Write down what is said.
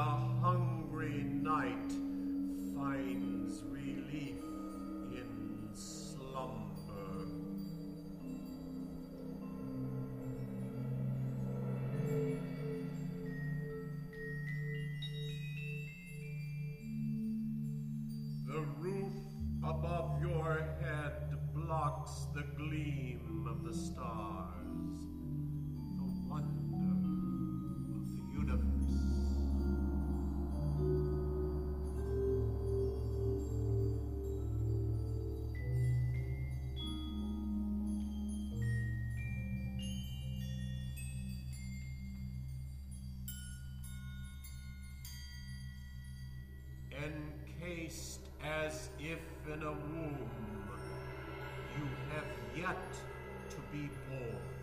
hungry night finds relief in slumber. The roof above your head blocks the gleam of the stars, the wonder of the universe. Encased as if in a womb, you have yet to be born.